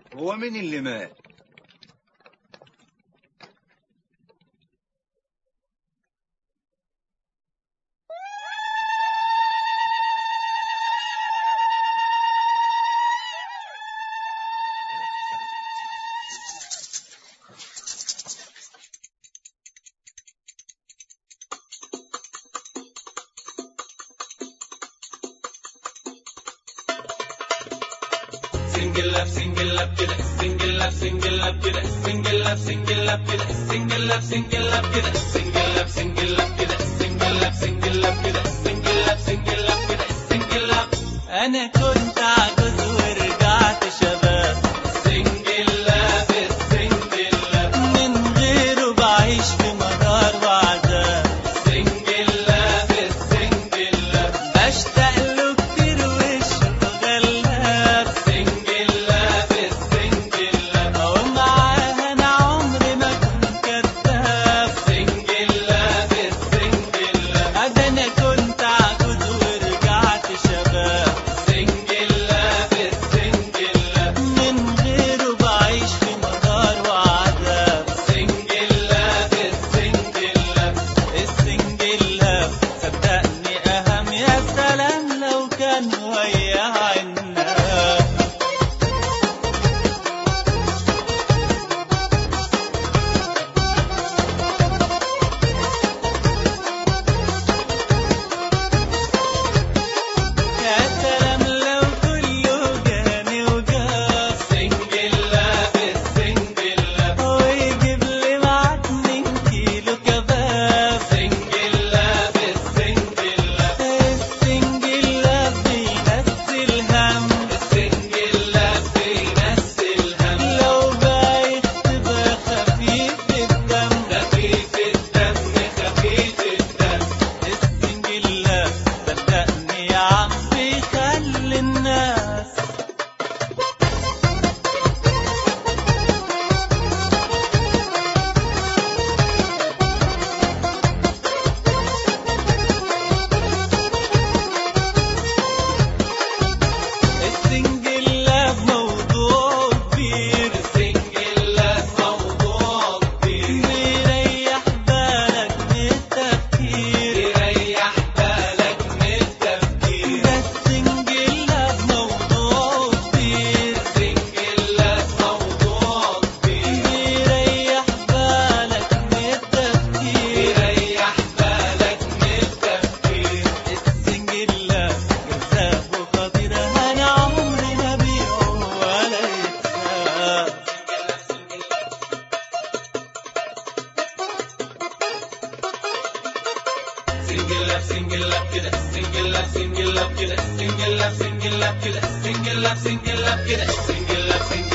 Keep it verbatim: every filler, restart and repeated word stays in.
هو مين اللي مات؟ سنجل لاب سنجل لاب كده سنجل لاب سنجل لاب كده سنجل لاب سنجل لاب كده سنجل لاب سنجل لاب كده سنجل لاب سنجل لاب كده سنجل لاب سنجل لاب كده سنجل لاب سنجل لاب كده سنجل لاب. انا كنت عجوز ورجعت شباب. سنجل لاب السنجل لاب من غيره بعيش في مرار وعذاب. سنجل لاب السنجل لاب بشتاق له كتير والشوق غلاب. سنجل لاب السنجل لاب ومعاه انا عمري ما كنت كذاب. سنجل لاب السنجل لاب ده انا كنت عجوز ورجعت شباب. سنجل لاب السنجل لاب من غيره بعيش في مرار وعذاب. سنجل لاب السنجل لاب السنجل لاب صدقني اهم يا سلام لو كان وياه عناب. يا سلام لو كله جاني وجاب. سنجل لاب السنجل لاب ويجيب لي معاه اتنين كيلو كباب. سنجل لاب السنجل لاب السنجل لاب بينسي الهم. السنجل لاب بينسي الهم لو بايت تبقى خفيف الدم. خفيف الدم خفيف الدم السنجل لاب صدقني يا عم بيخلي الناس. السنجل لاب موضوع كبير. السنجل لاب موضوع كبير يريح بالك من التفكير. يريح بالك من التفكير ده السنجل لاب موضوع كبير. السنجل لاب موضوع كبير يريح بالك من التفكير. يريح بالك من التفكير السنجل لاب جذاب وخطير انا عمري ما بيعه ولا يتساب. سنجل لاب سنجل لاب كده سنجل لاب سنجل لاب كده سنجل لاب سنجل لاب كده سنجل لاب سنجل لاب كده سنجل لاب سنجل